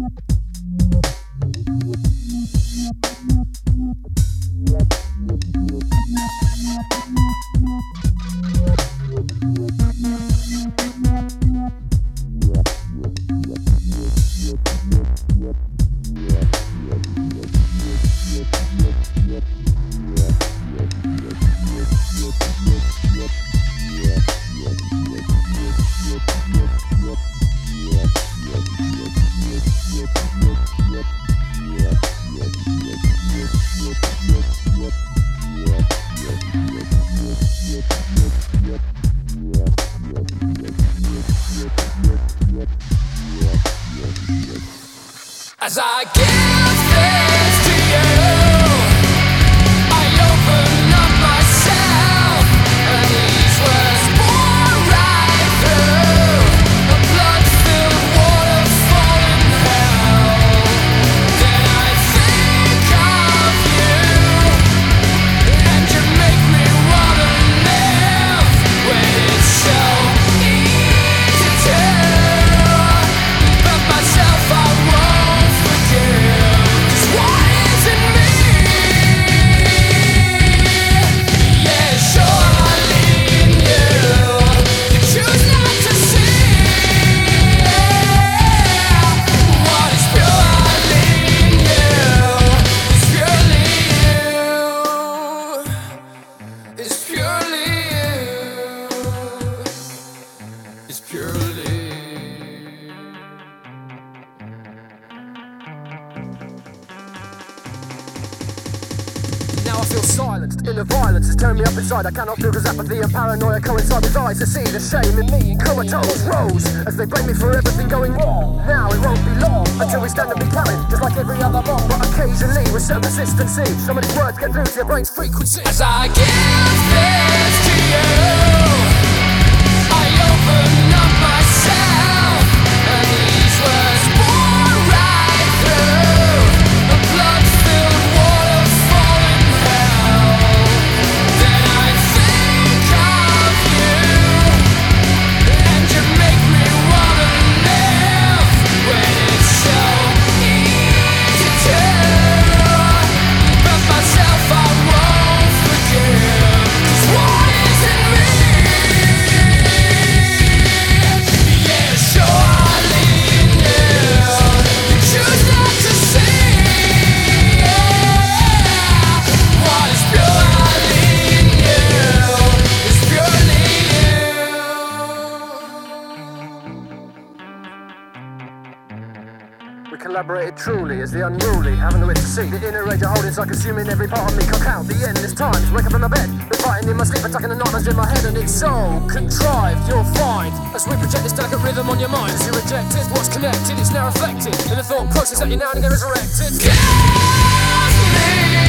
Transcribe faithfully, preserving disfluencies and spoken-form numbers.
As I give this to you, I open up myself, and these words pour right through a blood-filled waterfall in hell. Then I think of you, and you make me wanna live when it's so easy to. But myself I won't forgive, 'cause what is in me? Yeah, surely in you, you choose not to see what is purely in you. It's purely you. It's purely you. It's purely. Now I feel silenced, inner violence has turned me up inside. I cannot feel cause apathy and paranoia coincide with eyes to see the shame in me. Comatose rose as they blame me for everything going wrong. Now it won't be long until we stand and be carried just like every other bomb. But occasionally with some consistency, some of these words get through to your brain's frequency. As I give this to you, I open up myself, and these words pour right through a blood-filled waterfall in hell. Then I think of you, and you make me wanna live when it's so easy to. But myself I won't forgive, 'cause what is in me? Yeah, surely in you, you choose not to see what is purely in you. It's purely you. We collaborated truly as the unruly, having the wit to see the inner rage I hold inside, consuming every part of me. Can't count the endless times, wake up in my bed, been fighting in my sleep, attacking the nightmares in my head, and it's so contrived. You'll find as we project this delicate rhythm on your mind, as you reject it, what's connected, it's now reflected in the thought process that you now and again resurrected. Give me